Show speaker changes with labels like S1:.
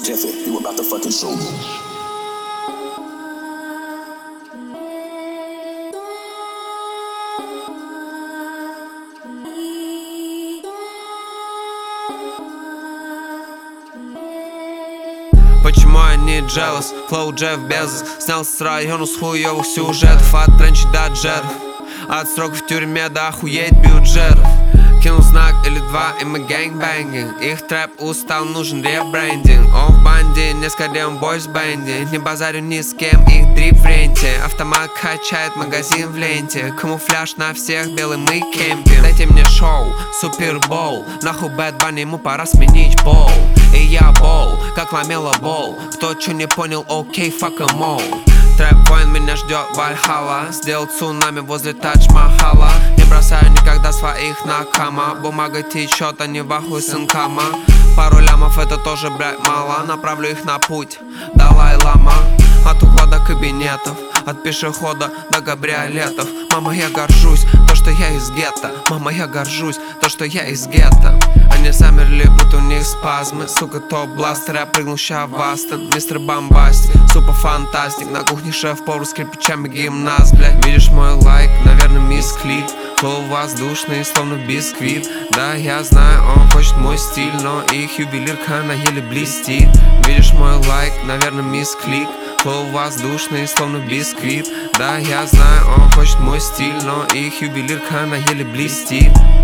S1: Careful, you about to fucking show me.
S2: Почему я не jealous? Флоу Джефф Безос. Снялся с району с хуёвых сюжетов. От тренчей до джеров, от сроков в тюрьме до охуеть бюджетов. Кинул знак или два, и мы гэнгбэнгинг. Их трэп устал, нужен ребрендинг. Он в банде, не скорее он бойс в бенде. Не базарю ни с кем, их дрип в ренте. Автомат качает, магазин в ленте. Камуфляж на всех, белый мы кемпим. Дайте мне шоу, супербол. Нахуй Бэд Банни, ему пора сменить пол. И я бол, как ламела бол. Кто чё не понял, окей, fuck em all. Трэп-воин, меня ждет Вальхалла. Сделал цунами возле Тадж-Махала. Не бросаю никогда своих на кама. Бумага течет, они в ахуе с инкама. Пару лямов это тоже, блядь, мало. Направлю их на путь, Далай-Лама. От угла до кабинетов, от пешехода до кабриолетов. Мама, я горжусь, то, что я из гетто. Мама, я горжусь, то, что я из гетто. Они замерли, будто у них спазмы. Сука, топ-бластер, я прыгнул ща в Астон. Мистер Бомбастик, супер фантастик. На кухне шеф-повар с кирпичами гимнаст, блядь. Видишь мой лайк, наверное, мисс Клип. Флоу воздушный, словно бисквит. Да, я знаю, он хочет мой стиль, но их ювелирка, она еле блестит. Видишь мой лайк, наверное, мисс Клик. Флоу воздушный, словно бисквит. Да, я знаю, он хочет мой стиль, но их ювелирка, она еле блестит.